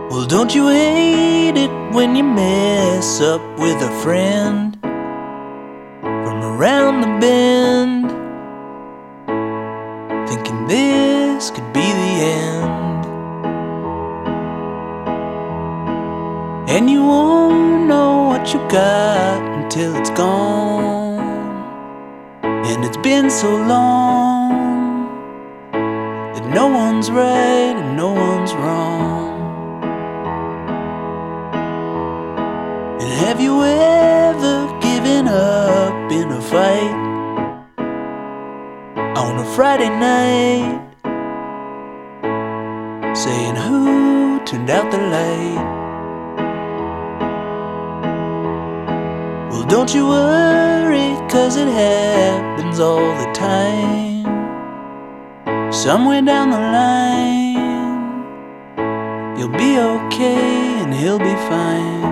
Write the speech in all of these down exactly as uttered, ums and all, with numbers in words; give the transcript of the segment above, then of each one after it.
Well, don't you hate it when you mess up with a friend from around the bend, thinking this could be the end, and you won't know what you got until it's gone, and it's been so long that no one's right and no one's wrong. And have you ever given up in a fight on a Friday night, saying who turned out the light? Well, don't you worry, 'cause it happens all the time. Somewhere down the line, you'll be okay and he'll be fine.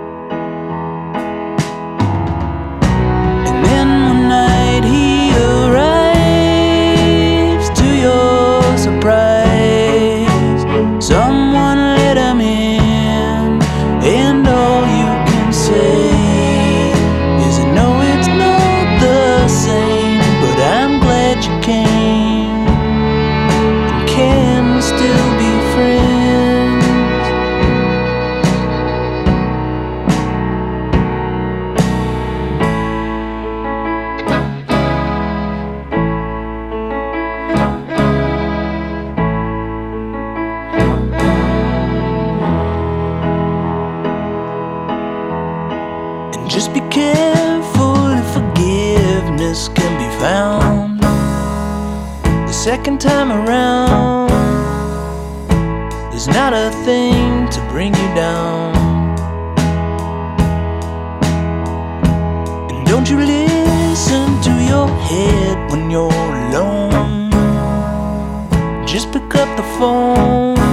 He arrives to your surprise. Someone let him in, and all you can say is, no, it's not the same, but I'm glad you came. And can we still be friends? Just be careful if forgiveness can be found the second time around. There's not a thing to bring you down. And don't you listen to your head when you're alone. Just pick up the phone